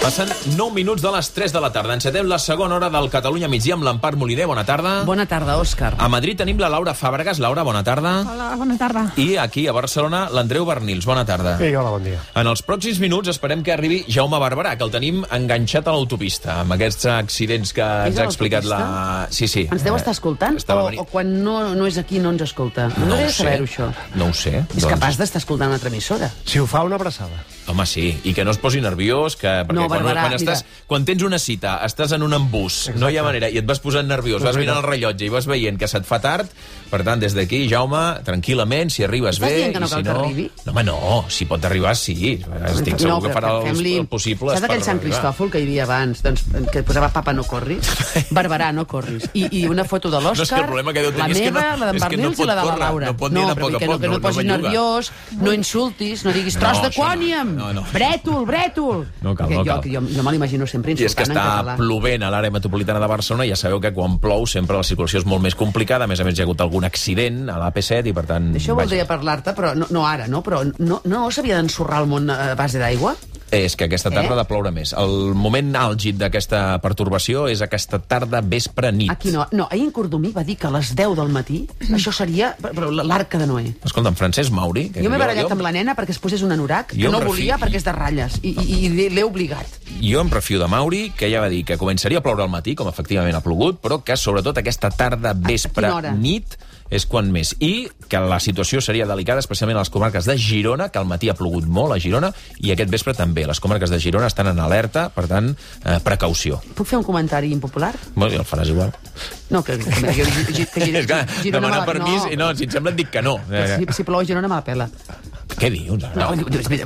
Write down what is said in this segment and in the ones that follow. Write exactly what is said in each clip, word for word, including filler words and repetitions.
Passen nou minuts de les tres de la tarda. Encetem la segona hora del Catalunya migdia amb l'Empar Moliner. Bona tarda. Bona tarda, Òscar. A Madrid tenim la Laura Fàbregas. Laura, bona tarda. Hola, bona tarda. I aquí, a Barcelona, l'Andreu Bernils. Bona tarda. Sí, hola, bon dia. En els pròxims minuts esperem que arribi Jaume Barberà, que el tenim enganxat a l'autopista, amb aquests accidents que ens ha explicat la... Sí, sí. Ens deu estar escoltant? O, o quan no, no és aquí no ens escolta? No, No ho no sé. saber-ho, això. No ho sé. És capaç d'estar escoltant una altra emissora. Si ho fa, una abraçada. Home, sí, i que no es posi nerviós, que... perquè No, quan, Barberà, quan, estàs, quan tens una cita, estàs en un embús, no hi ha manera, i et vas posant nerviós, vas mirant el rellotge i vas veient que se't fa tard, per tant, des d'aquí, Jaume, tranquil·lament, si arribes Estàs bé... dient que no i cal si que no... arribi? No, home, no, si pot arribar, sí. Estic segur no, que farà el, fem-li- el possible Saps per aquell Sant arribar. Cristòfol que hi havia abans, doncs, que posava papa no corris? Barberà, no corris. I, i una foto de No, és que l'Òscar, el problema que deu la tenir és que meva, no- la d'en és que no Bernils pot i la de la córrer, Laura. no pot ni anar a però poc a que no, poc, que no, no- et posis no belluga. nerviós, no insultis, no diguis tros No, de això no. quòniam, No, no. brètol, brètol. No cal, Que no jo, cal. Jo, jo me l'imagino sempre I és que insultant en està català. plovent a l'àrea metropolitana de Barcelona, ja sabeu que quan plou sempre la circulació és molt més complicada, a més a més hi ha hagut algun accident a l'A P set i per tant... Això vaja. voldria parlar-te, però no, no ara, no? Però no, no s'havia d'ensorrar el món a base d'aigua? És que aquesta tarda Eh? ha de ploure més. El moment àlgid d'aquesta pertorbació és aquesta tarda vespre nit. Aquí no. No, ahir en Cordomí va dir que a les deu del matí això seria però, l'arca de Noé. Escolta, en Francesc Mauri... Que Jo m'he barallat amb la nena perquè es posés un anorac, Jo que no em volia refio- perquè és de ratlles, i, i, i l'he obligat. Jo em refio de Mauri, que ja va dir que començaria a ploure al matí, com efectivament ha plogut, però que sobretot aquesta tarda, vespre, quina hora? nit, és quan més. I que la situació seria delicada, especialment a les comarques de Girona, que al matí ha plogut molt a Girona, i aquest vespre també. Les comarques de Girona estan en alerta, per tant, eh, precaució. Puc fer un comentari impopular? Bueno, i el faràs igual. No, que, que, que, que, que, que És que Girona demanar me la- permís, i no, si et sembla et dic que no. Que si, si plou a Girona me la pela. Què dius? No, No.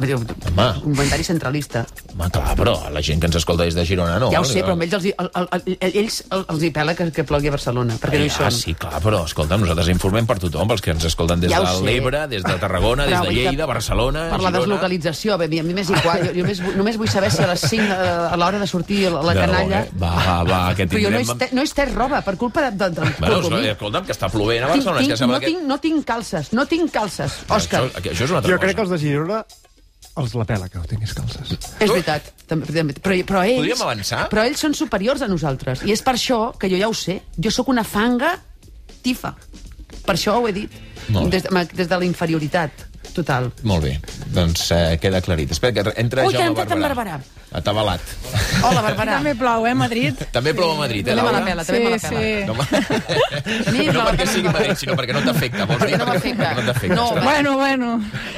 un comentari centralista. Home, clar, però la gent que ens escolta des de Girona no. Ja ho sé, però amb ells els, hi- el, el, el, ells el- els hi pela que, que plogui a Barcelona, perquè no hi Ah, són. sí, clar, però escolta'm, nosaltres informem per tothom, pels que ens escolten des Ja ho de sé. l'Ebre, des de Tarragona, des Però de vull que- Lleida, Barcelona, Per la Girona... deslocalització, a mi, a mi m'és igual. Jo, jo només, vull- només vull saber si a les cinc a a l'hora de sortir a la De canalla... debò, eh? Va, va, va, que Però jo no he, tindrem... este- no he estès roba per culpa de, de, del Bueno, Cordomí. escolta'm, que està plovent a Tinc, Barcelona. és tinc, que sembla no, que... tinc, no tinc calces, no tinc calces, Òscar. Això, això és una altra Jo cosa. crec que els de Girona els la pela, que no tinguis calces. És veritat. També, també, però, però ells... Podríem avançar? Però ells són superiors a nosaltres. I és per això que jo ja ho sé. Jo sóc una fanga tifa. Per això ho he dit. Molt bé. Des de, des de la inferioritat total. Molt bé, doncs eh, queda aclarit. Espera, que entra Ui, que ha Jaume entrat en Barberà. Barberà. Atabalat. Hola, Barberà. També plou, eh, Madrid? També plou a Madrid, eh, També me la Laura? pela, també me la Sí, pela. sí. No, home. Mi, no me la perquè pela sigui Barberà. Madrid, sinó perquè no t'afecta. Vols dir? Perquè no m'afecta. Perquè no t'afecta. No, Està bé. Bueno, bueno.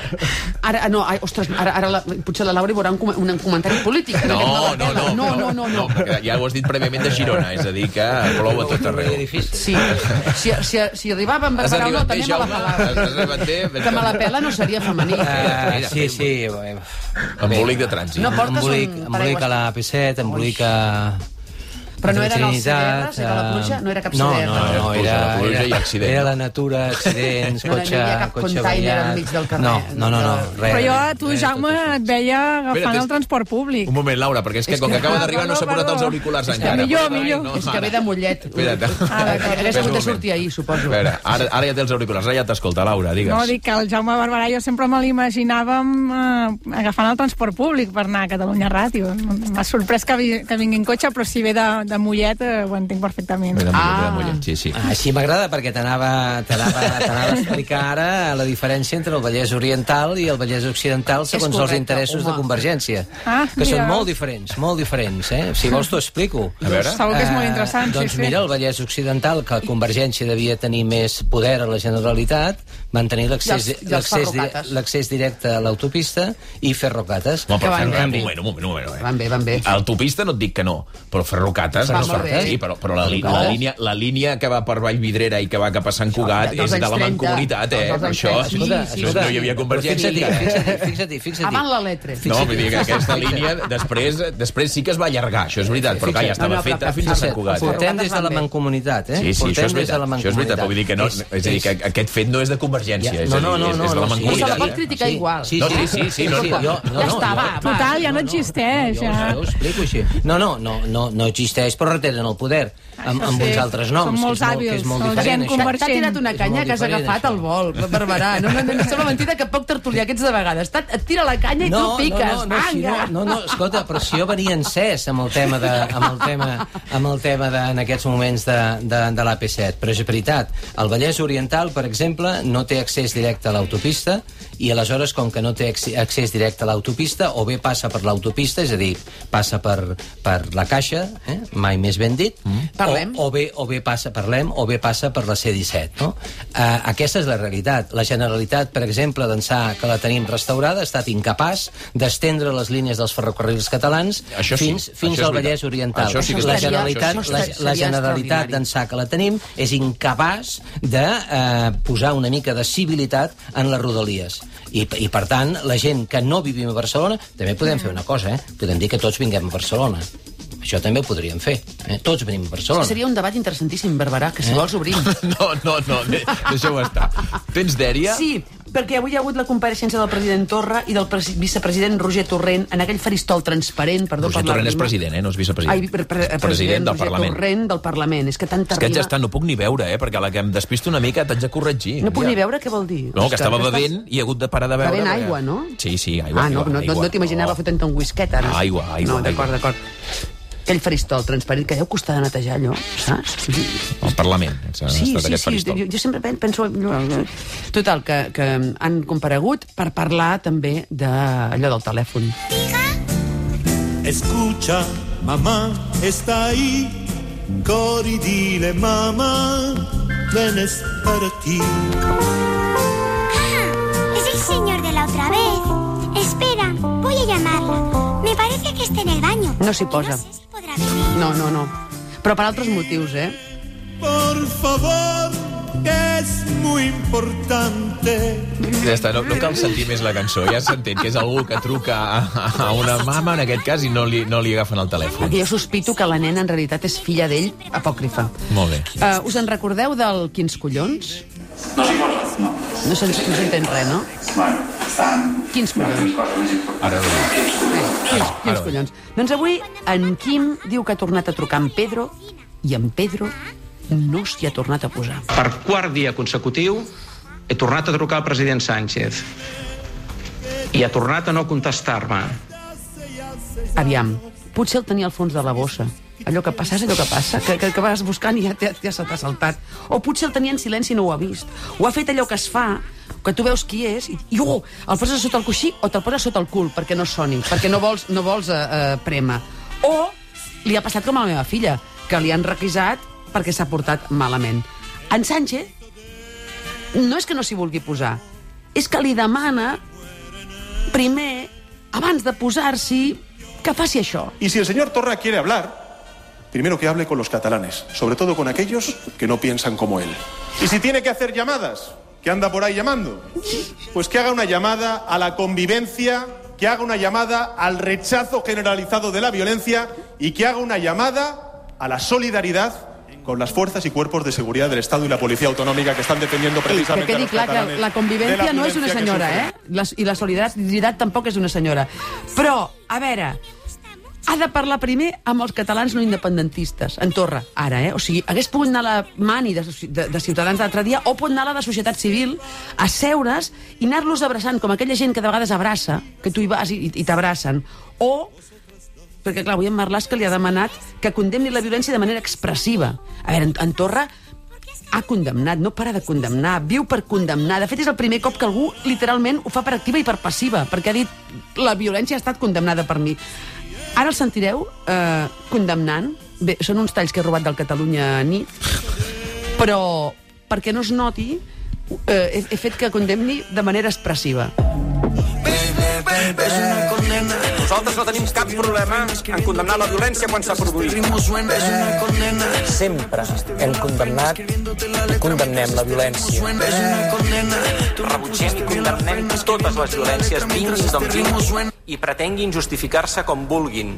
Ara, no, ai, ostres, ara, ara la, potser la Laura hi veurà un, com- un comentari polític. No, Aquest me no, la pela. no, no, no, no, no. perquè ja ho has dit prèviament de Girona, és a dir, que plou a tot arreu. Sí, si, si, si arribava amb Has Barberà o no, arribat bé, també me la Jaume? pelava. Has has arribat bé? Que me la pela no seria femení. Uh, Mira, sí, sí. Embolic de trànsit. No portes embolic, un embolic paraigües? a la A P set, embolic a... Però no a eren els Trinitat, C D Rs, era la pluja? No era cap C D no, R? no, no, Pluja, era, la pluja i era, accident. era la natura, accidents, No, no, no hi cotxe, havia cap cotxe container ballat. enmig del carrer. No, no, no, no, res. Però jo, a tu, res, Jaume, tot això. et veia agafant Espera't, el transport públic. Un moment, Laura, perquè és que com que acaba d'arribar no s'ha posat els auriculars encara. millor, Però, millor. no, És que ara. ve de Mollet. Espera't. Ah, d'acord. Hagués Espera un hagut de moment. sortir ahir, suposo. A veure, ara, ara ja té els auriculars, ara ja t'escolta, Laura, digues. No, dic que el Jaume Barberà jo sempre me l'imaginàvem eh, agafant el transport públic per anar a Catalunya Ràdio. M'ha sorprès que, vi, que vingui en cotxe, però si ve de, de Mollet eh, ho entenc perfectament. Ve de Mollet, Ah. ve de Mollet, sí, sí. Ah, així m'agrada perquè t'anava t'anava t'anava a explicar ara la diferència entre el Vallès Oriental i el Vallès Occidental segons els correcte, interessos home. de Convergència. Ah, que mira. són molt diferents, molt diferents, eh? Si vols t'ho explico. A veure. Segur que és molt Eh, interessant, doncs sí, sí. mira, el Vallès Occidental, que Convergència devia tenir més poder a la Generalitat, van tenir l'accés I els- i els l'accés di- ferrocates. l'accés directe a l'autopista i fer rocates. Home, però van fer, bé. un moment, un moment, un moment. Van bé, van bé. Autopista no et dic que no, però ferrocates... Va, no molt bé. Sí, però, però la, li, No. la, línia, la línia que va per Vallvidrera i que va cap a Sant Cugat dels és de anys la trenta. Mancomunitat, eh? Dels Per anys això trenta. Escolta, Sí, sí, escolta, no hi havia però Convergència. Fixa't, fixa't, fixa't, fixa't. Avant la letra. No, vull dir que aquesta línia després, després sí que es va allargar, això és veritat, però clar, ja estava No, no, però- feta fins a però- Sant Cugat. però- Eh? Portem des de la Mancomunitat, eh? Sí, sí, Portem això és des de veritat, la això és veritat, però vull dir que no, És- és a dir, que aquest fet no és de Convergència, és, no, a dir, no, no, és, és no, de la no, sí. Mancomunitat. Se la pot eh? criticar igual. Sí, No, sí, sí, sí, no, sí, no. jo, no, Ja no, està, jo- va, va. Total, ja no no, existeix. Jo, Ja. jo ho explico així. No, no, no, no, no existeix ells, però retenen el poder amb, amb uns altres noms. Són molts hàbils, que és molt, que és molt diferent, T'ha tirat una canya que has agafat al vol, Barberà. No, no, no, no sembla mentida que poc tertulià aquests de vegades. Et tira la canya i no, tu piques. No, no, no, si no, no, no, escolta, però si jo venia encès amb el tema de, amb el tema, amb el tema de, en aquests moments de, de, de l'A P set, però és veritat, el Vallès Oriental, per exemple, no té accés directe a l'autopista i aleshores, com que no té accés directe a l'autopista, o bé passa per l'autopista, és a dir, passa per, per la Caixa, eh? Mai més ben dit, mm. o, o, bé, o bé passa, parlem, o bé passa per la C disset, no? Uh, aquesta és la realitat. La Generalitat, per exemple, d'ençà que la tenim restaurada, ha estat incapaç d'estendre les línies dels ferrocarrils catalans això fins, sí, fins al Vallès Oriental. Això sí que la estaria, Generalitat, això sí, la, això la Generalitat d'ençà que la tenim és incapaç de eh, posar una mica de civilitat en les rodalies. I, I, per tant, la gent que no vivim a Barcelona, també podem fer una cosa, eh? Podem dir que tots vinguem a Barcelona. Això també ho podríem fer. Eh? Tots venim a Barcelona. Seria un debat interessantíssim, Barberà, que si Eh? vols obrim. No, no, no, de- deixeu estar. Tens dèria? Sí, perquè avui hi ha hagut la compareixença del president Torra i del presi- vicepresident Roger Torrent en aquell faristol transparent, perdó Roger per la Torrent és rima. president, eh? No és vicepresident. Ai, pre pre president, president del Roger Parlament. Torrent del Parlament. És que tanta És que ja rima... està, no puc ni veure, eh? Perquè a la que em despisto una mica t'haig de corregir. No puc ja. ni veure què vol dir. No, que És estava estàs- bevent i he hagut de parar de veure. Bevent perquè- aigua, no? Sí, sí, aigua. Ah, no, aigua, no, no, aigua. no t'imaginava fotent un whisket, ara. Aigua, aigua, No, d'acord, aigua. d'acord. Aquell faristol transparent, que deu costar de netejar, allò, saps? El Parlament. Ha Sí, estat sí, aquest sí, faristol. jo, jo sempre pen- penso... Total, que, que han comparegut per parlar també d'allò del telèfon. Escucha, mamá está ahí. Cori, dile, mamá, ven es para ti. Ah, es el señor de la otra vez. Espera, voy a llamarla. Me parece que está en el baño. No s'hi posa. No sé si podrà venir. No, no, no. Però per altres motius, eh? Por favor, que es muy importante. Ja està, no, no cal sentir més la cançó. Ja s'entén que és algú que truca a, a una mama, en aquest cas, i no li, no li agafen el telèfon. Perquè jo sospito que la nena en realitat és filla d'ell, apòcrifa. Molt bé. Uh, us en recordeu del Quins collons? No s'hi posa, no. No se'n- no s'entén res, no? Bueno, estan... Quins collons? coses més importants. Ara ho dic. Quins, quins collons? Doncs avui en Quim diu que ha tornat a trucar en Pedro i en Pedro no s'hi ha tornat a posar. Per quart dia consecutiu he tornat a trucar al president Sánchez i ha tornat a no contestar-me. Aviam, potser el tenia al fons de la bossa. Allò que passa és allò que passa, que, que, que vas buscant i ja, ja, ja se t'ha saltat. O potser el tenia en silenci i no ho ha vist. O ha fet allò que es fa, que tu veus qui és, i, i oh, el poses sota el coixí o te'l poses sota el cul perquè no soni, perquè no vols, no vols uh, uh, prémer. O li ha passat com a la meva filla, que li han requisat perquè s'ha portat malament. En Sánchez no és que no s'hi vulgui posar, és que li demana primer, abans de posar-s'hi, que faci això. Y si el señor Torra quiere hablar, primero que hable con los catalanes, sobre todo con aquellos que no piensan como él. Y si tiene que hacer llamadas, que anda por ahí llamando, pues que haga una llamada a la convivencia, que haga una llamada al rechazo generalizado de la violencia y que haga una llamada a la solidaridad con las fuerzas y cuerpos de seguridad del Estado y la Policía Autonómica que están defendiendo Ei, que precisamente a quedi los clar que catalanes la convivència de la no és una violencia que senyora, sufren. eh? La, I la solidaritat tampoc és una senyora. Però, a veure, ha de parlar primer amb els catalans no independentistes, en Torra, ara, eh? O sigui, hagués pogut anar a la mani de, de, de Ciutadans l'altre dia, o pot anar a la de societat civil, a seure's i anar-los abraçant, com aquella gent que de vegades abraça, que tu hi vas i, i t'abracen, o... perquè, clar, avui en Marlaska li ha demanat que condemni la violència de manera expressiva. A veure, en, en Torra ha condemnat, no para de condemnar, viu per condemnar. De fet, és el primer cop que algú literalment ho fa per activa i per passiva, perquè ha dit la violència ha estat condemnada per mi. Ara el sentireu eh, condemnant. Bé, són uns talls que he robat del Catalunya nit, però perquè no es noti, eh, he, he fet que condemni de manera expressiva. Nosaltres no tenim cap problema en condemnar la violència quan s'ha produït. Sempre hem condemnat i condemnem la violència. Rebutgem i condemnem totes les violències, vinguin d'on vinguin, i pretenguin justificar-se com vulguin.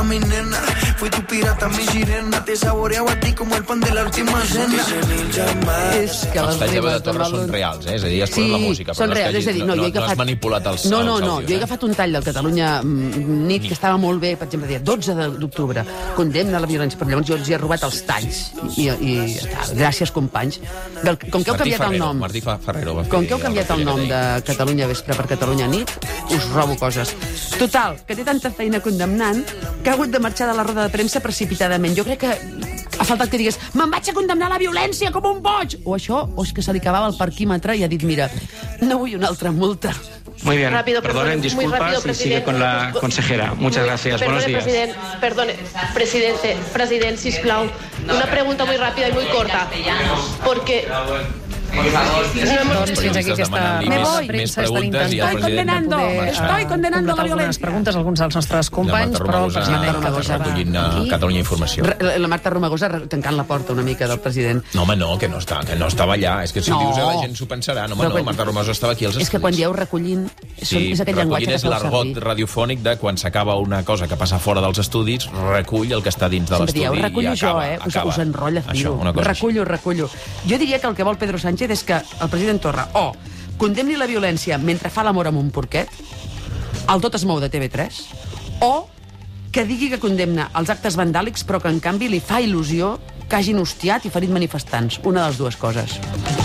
És que Els les talls de rimes de Torra Malun- són reals, eh? És a dir, es posen Sí, la música, però són no, és que reals, és a dir, no, no, jo he no, no agafat... has manipulat els, no, no, els no, àudios, jo he eh? agafat un tall del Catalunya mm, nit que estava molt bé, per exemple, dia dotze d'octubre, condemna la violència, però llavors jo els hi he robat els talls. I, i ja, gràcies, companys. Del, com que heu Martí canviat Ferrero, el nom... Martí Ferrero va fer Com que heu canviat el la nom de Catalunya Vespre per Catalunya Nit, us robo coses. Total, que té tanta feina condemnant que ha hagut de marxar de la roda de premsa precipitadament. Jo crec que ha faltat que digués me'n vaig a condemnar la violència com un boig! O això, o és que se li acabava el parquímetre i ha dit, mira, no vull una altra multa. Muy bien, Rápido, perdonen, perdone, muy disculpas rápido, y presidente. sigue con la consejera. Muchas Muy- gracias, perdone, buenos días. President, perdone, presidente, president, sisplau. Una pregunta muy rápida y muy corta. Porque... No hemos... Doncs fins aquí aquesta Me roda voy. de premsa. Més preguntes Estan i el intentant president condenando, poder, estoy eh, condenando la completar algunes violència. preguntes, alguns dels nostres companys, la però el Marta president Romagosa, Romagosa recollint a aquí. Catalunya Informació. La, la Marta Romagosa tancant la porta una mica del president. No, home, no, que no, està, que no estava allà. És que si No. ho dius, eh, la gent s'ho pensarà. No, home, Però no, quan- Marta Romagosa estava aquí als És estudis. que quan dieu recollint, és, Sí, és aquell llenguatge recollint que és feu l'argot servir. radiofònic de quan s'acaba una cosa que passa fora dels estudis, recull el que està dins de Sempre l'estudi dieu, i recullo jo, acaba. eh? Us, acaba. us enrotlla Això, dir-ho. una cosa Recullo, recullo. Jo diria que el que vol Pedro Sánchez és que el president Torra o condemni la violència mentre fa l'amor amb un porquet, el Tot es mou de T V tres, o que digui que condemna els actes vandàlics però que en canvi li fa il·lusió que hagin hostiat i ferit manifestants. Una de les dues coses.